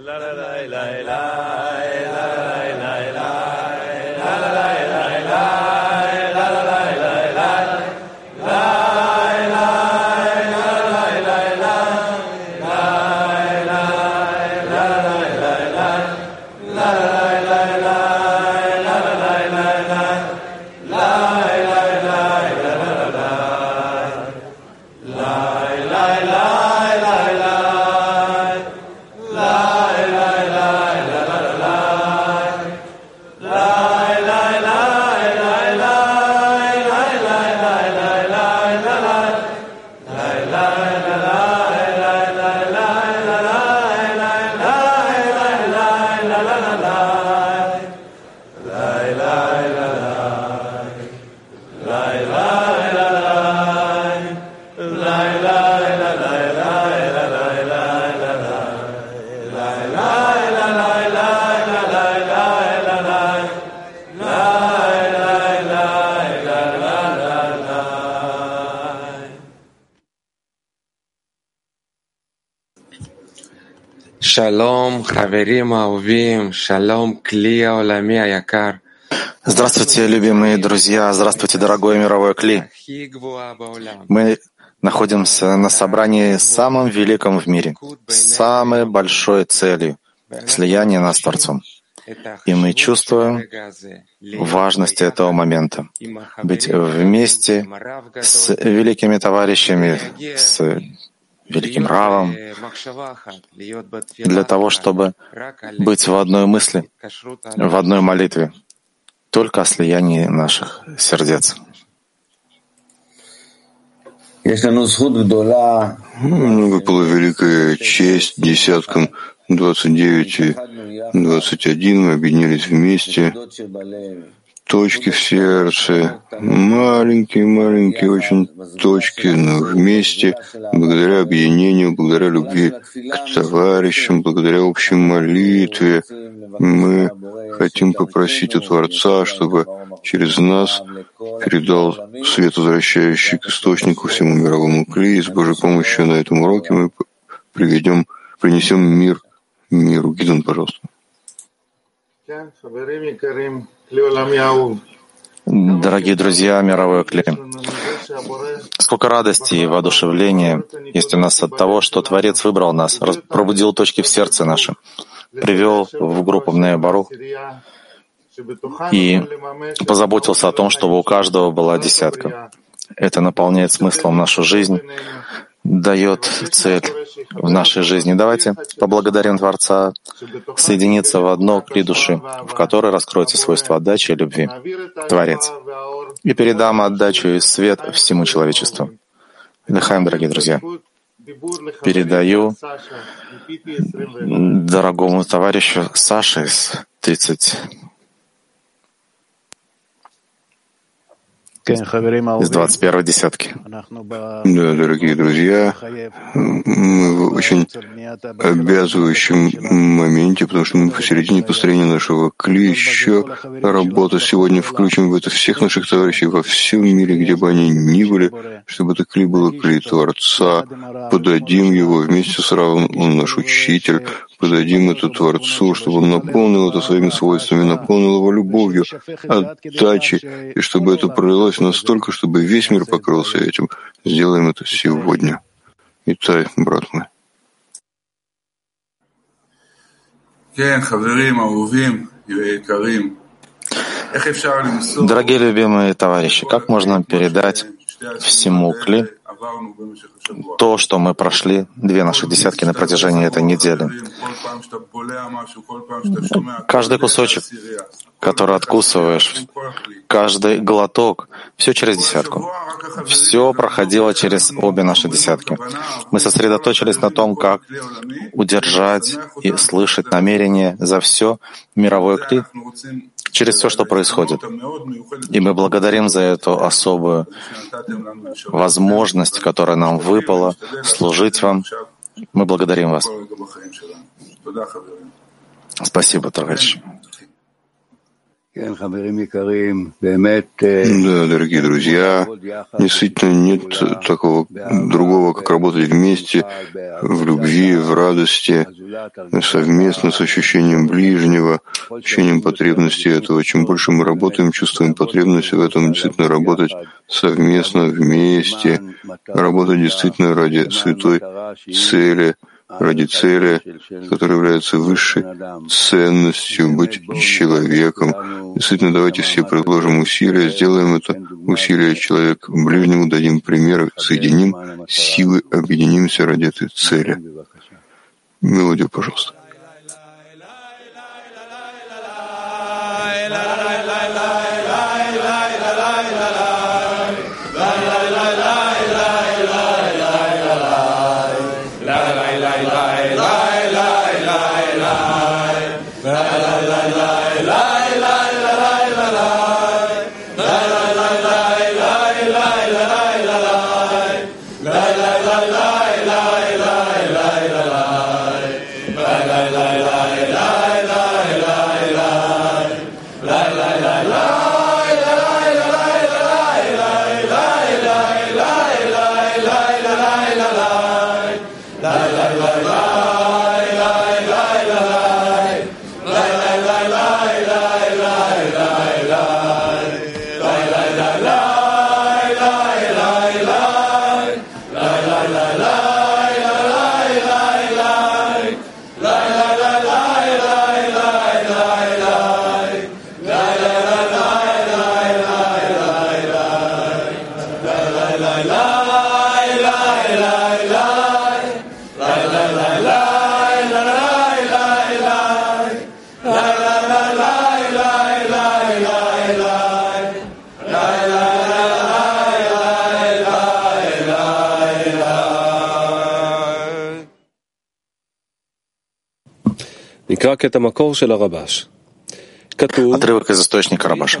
Шалом, хаверим аувим, шалом, кли аолами аякар. Здравствуйте, любимые друзья! Здравствуйте, дорогой мировой Кли! Мы находимся на собрании самым великом в мире, с самой большой целью — слияние нас с Творцом. И мы чувствуем важность этого момента — быть вместе с великими товарищами, с великим Равом, для того, чтобы быть в одной мысли, в одной молитве, только о слиянии наших сердец. Выпала великая честь десяткам 29 и 21. Мы объединились вместе. Точки в сердце, маленькие очень точки, но вместе, благодаря объединению, благодаря любви к товарищам, благодаря общей молитве, мы хотим попросить у Творца, чтобы через нас передал свет, возвращающий к источнику всему мировому Кли. И с Божьей помощью на этом уроке мы принесем мир миру. Гидон, пожалуйста. Дорогие друзья, мировой Кли, сколько радости и воодушевления есть у нас от того, что Творец выбрал нас, пробудил точки в сердце нашем, привел в группу Бней Барух и позаботился о том, чтобы у каждого была десятка. Это наполняет смыслом нашу жизнь, дает цель в нашей жизни. Давайте поблагодарим Творца, соединиться в одно Кли души, в которой раскроются свойства отдачи и любви. Творец. И передам отдачу и свет всему человечеству. Лехаим, дорогие друзья. Передаю дорогому товарищу Саше из 21-й десятки. Да, дорогие друзья, мы в очень обязывающем моменте, потому что мы посередине построения нашего Кли, еще работу сегодня включим в это всех наших товарищей во всем мире, где бы они ни были, чтобы это Кли было Кли Творца. Подадим его вместе с Равом, он наш учитель, подадим это Творцу, чтобы он наполнил это своими свойствами, наполнил его любовью, отдачей, и чтобы это пролилось настолько, чтобы весь мир покрылся этим. Сделаем это сегодня. Итай, брат мой. Дорогие любимые товарищи, как можно передать всему Кли то, что мы прошли, 2 наших десятки на протяжении этой недели? Каждый кусочек, который откусываешь, каждый глоток, все через десятку. Все проходило через обе наши десятки. Мы сосредоточились на том, как удержать и слышать намерение за все мировое Кли, через все, что происходит. И мы благодарим за эту особую возможность, которая нам выпала, служить вам. Мы благодарим вас. Спасибо, товарищи. Да, дорогие друзья, действительно нет такого другого, как работать вместе, в любви, в радости, совместно с ощущением ближнего, ощущением потребности этого. Чем больше мы работаем, чувствуем потребность в этом, действительно работать совместно, вместе, работать действительно ради святой цели, ради цели, которая является высшей ценностью, быть человеком. Действительно, давайте все предложим усилия, сделаем это усилие человек ближнему, дадим пример, соединим силы, объединимся ради этой цели. Мелодию, пожалуйста. Отрывок из источника Рабаша.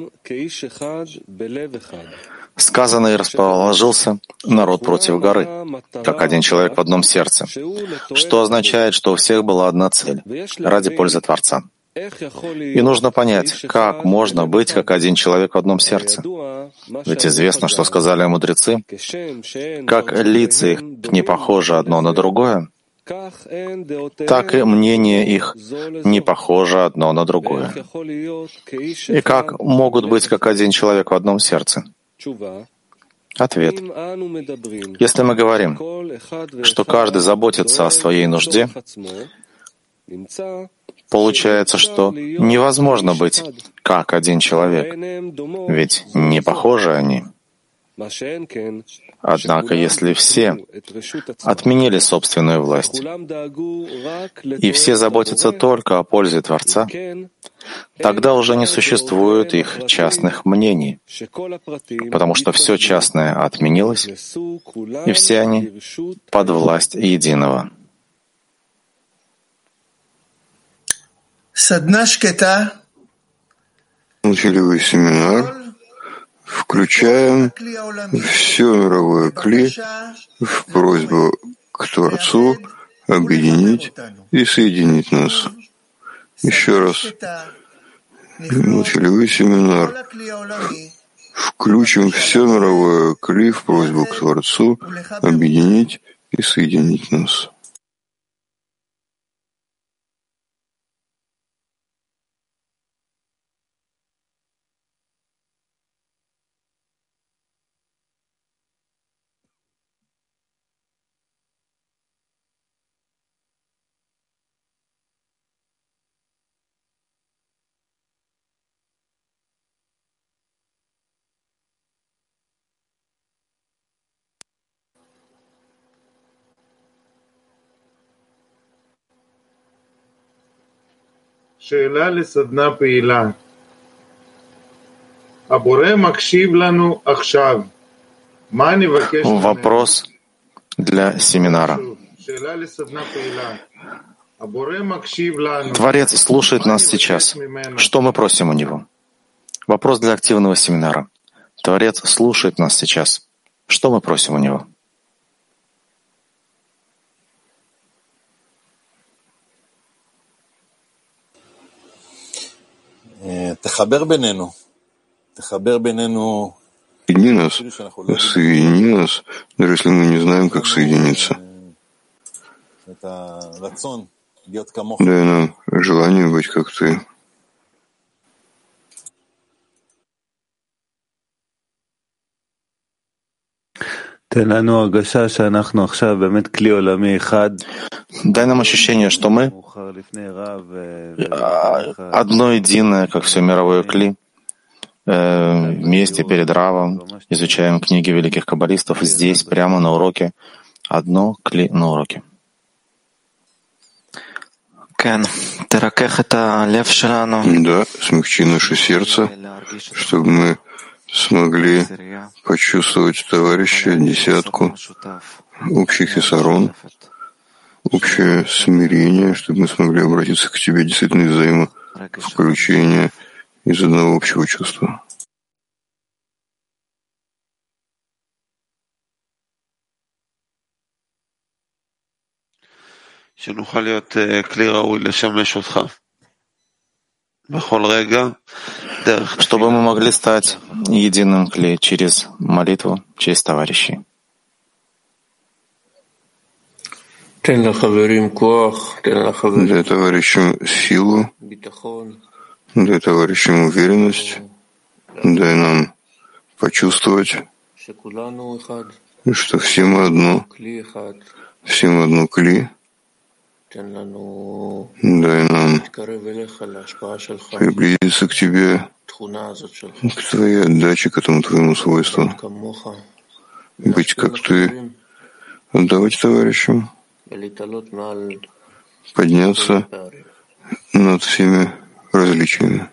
Сказано, и расположился народ против горы, как один человек в одном сердце, что означает, что у всех была одна цель — ради пользы Творца. И нужно понять, как можно быть как один человек в одном сердце. Ведь известно, что сказали мудрецы, как лица их не похожи одно на другое, так и мнение их не похоже одно на другое. И как могут быть как один человек в одном сердце? Ответ. Если мы говорим, что каждый заботится о своей нужде, получается, что невозможно быть как один человек, ведь не похожи они. Однако, если все отменили собственную власть, и все заботятся только о пользе Творца, тогда уже не существует их частных мнений, потому что все частное отменилось, и все они под власть единого. Молчаливый семинар. Включаем все мировое кли в просьбу к Творцу объединить и соединить нас. Еще раз. Молчаливый семинар. Включим все мировое кли в просьбу к Творцу объединить и соединить нас. Вопрос для семинара. Творец слушает нас сейчас. Что мы просим у Него? Вопрос для активного семинара. Творец слушает нас сейчас. Что мы просим у Него? соедини нас, даже если мы не знаем, как соединиться. Дай нам желание быть как ты. Дай нам ощущение, что мы одно единое, как все мировое кли, вместе перед Равом, изучаем книги великих каббалистов здесь, прямо на уроке, одно кли на уроке. Да, смягчи наше сердце, чтобы мы смогли почувствовать товарища, десятку, общий хисарон, общее смирение, чтобы мы смогли обратиться к тебе действительно из взаимовключения, из одного общего чувства. Чтобы мы могли стать единым кли через молитву, через товарищей. Дай товарищам силу, дай товарищам уверенность, дай нам почувствовать, что все мы одно кли. Дай нам приблизиться к тебе, к твоей отдаче, к этому твоему свойству, быть как ты, отдавать товарищам, подняться над всеми различиями.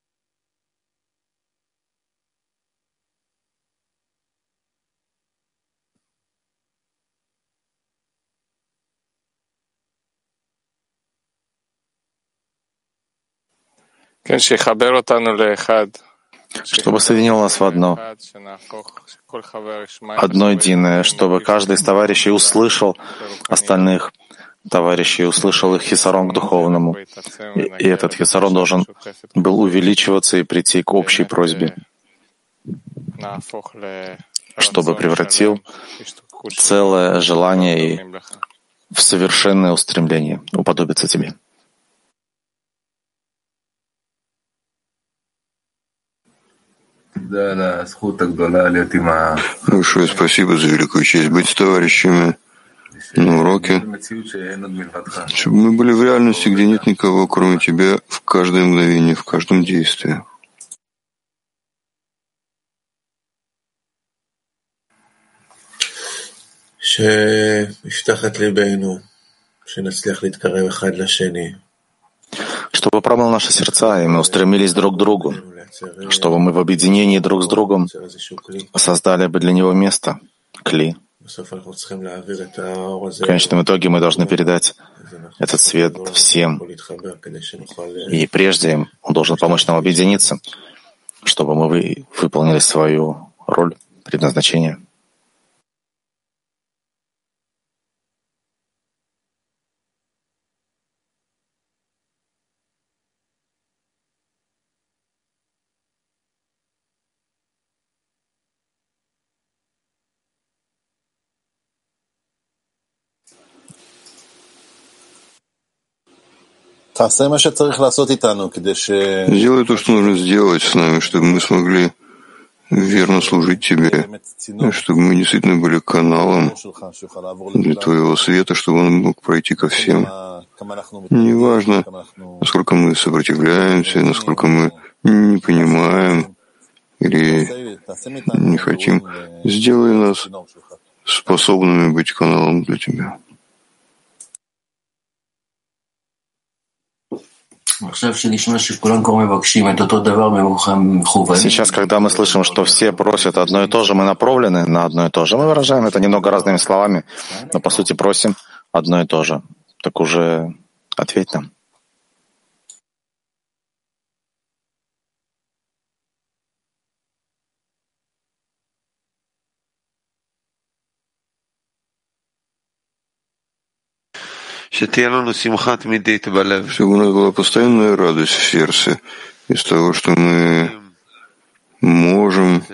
Чтобы соединил нас в одно единое, чтобы каждый из товарищей услышал остальных товарищей, услышал их хисарон к духовному. И этот хисарон должен был увеличиваться и прийти к общей просьбе, чтобы превратил целое желание в совершенное устремление уподобиться тебе. Большое спасибо за великую честь быть с товарищами на уроке, чтобы мы были в реальности, где нет никого, кроме тебя, в каждое мгновение, в каждом действии. Чтобы промыл наши сердца, и мы устремились друг к другу, чтобы мы в объединении друг с другом создали бы для него место, кли. В конечном итоге мы должны передать этот свет всем. И прежде он должен помочь нам объединиться, чтобы мы выполнили свою роль, предназначение. Сделай то, что нужно сделать с нами, чтобы мы смогли верно служить тебе, чтобы мы действительно были каналом для твоего света, чтобы он мог пройти ко всем. Неважно, насколько мы сопротивляемся, насколько мы не понимаем или не хотим, сделай нас способными быть каналом для тебя. Сейчас, когда мы слышим, что все просят одно и то же, мы направлены на одно и то же. Мы выражаем это немного разными словами, но по сути просим одно и то же. Так уже ответь нам. Чтобы у нас была постоянная радость в сердце, из того, что мы можем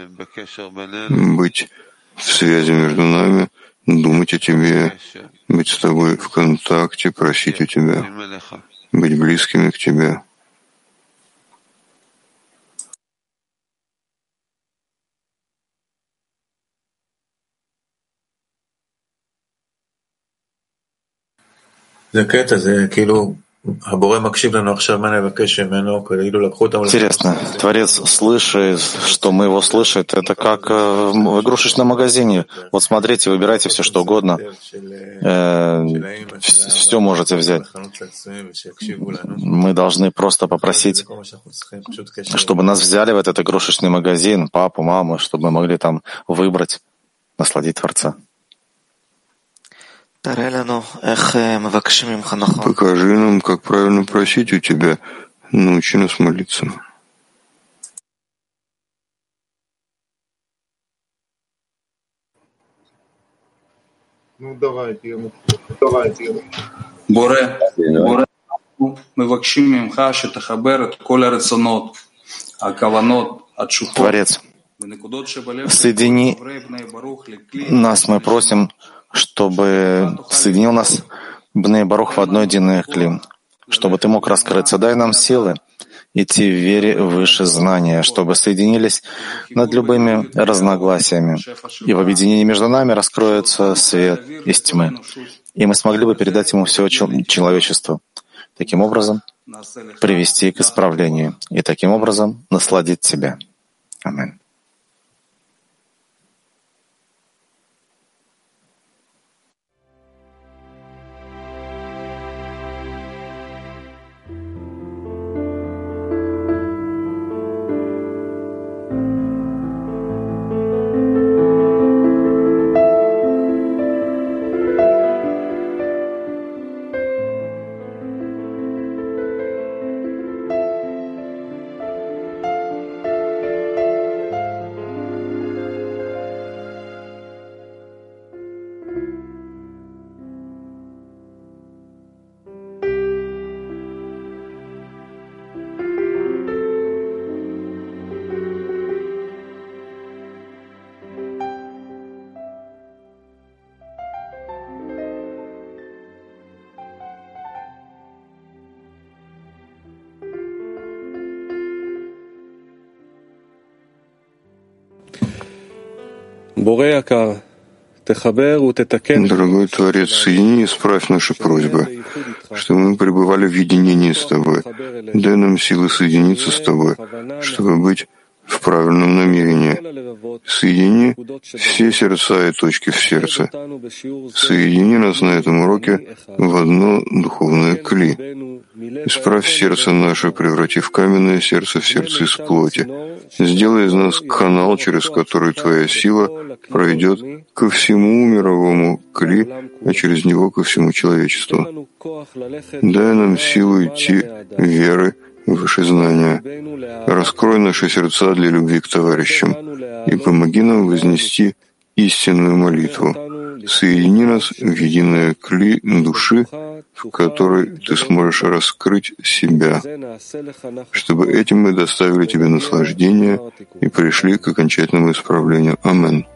быть в связи между нами, думать о тебе, быть с тобой в контакте, просить у тебя, быть близкими к тебе. Интересно, Творец слышит, что мы его слышим. Это как в игрушечном магазине. Вот смотрите, выбирайте все, что угодно. Все можете взять. Мы должны просто попросить, чтобы нас взяли в этот игрушечный магазин, папу, маму, чтобы мы могли там выбрать, насладить Творца. Покажи нам, как правильно просить у тебя. Научи нас молиться. Боре, מבקשים ממך שתחבר את כל הרצונות, הכוונות, התשוקות. Творец, соедини нас, мы просим, чтобы соединил нас Бней Барух в одно единое кли, чтобы ты мог раскрыться. Дай нам силы идти в вере выше знания, чтобы соединились над любыми разногласиями, и в объединении между нами раскроется свет из тьмы, и мы смогли бы передать ему все человечеству, таким образом привести к исправлению и таким образом насладить себя. Аминь. Дорогой Творец, соедини и исправь наши просьбы, чтобы мы пребывали в единении с Тобой. Дай нам силы соединиться с Тобой, чтобы быть в правильном намерении. Соедини все сердца и точки в сердце. Соедини нас на этом уроке в одно духовное кли. Исправь сердце наше, превратив каменное сердце в сердце из плоти. Сделай из нас канал, через который Твоя сила пройдет ко всему мировому кли, а через него ко всему человечеству. Дай нам силу идти веры выше знания. Раскрой наши сердца для любви к товарищам и помоги нам вознести истинную молитву. Соедини нас в единое кли души, в которой ты сможешь раскрыть себя, чтобы этим мы доставили тебе наслаждение и пришли к окончательному исправлению. Аминь.